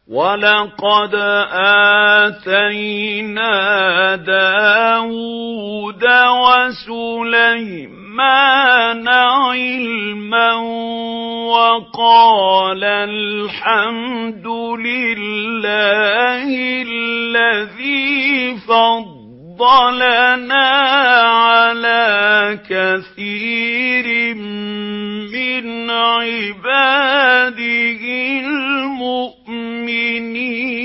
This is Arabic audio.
وَلَقَدْ آتَيْنَا دَاوُودَ وَسُلَيْمَانَ عِلْمًا وَقَالَ الْحَمْدُ لِلَّهِ الَّذِي فَضَّلَنَا عَلَى كَثِيرٍ مِّنْ عِبَادِهِ الْمُؤْمِنِينَ.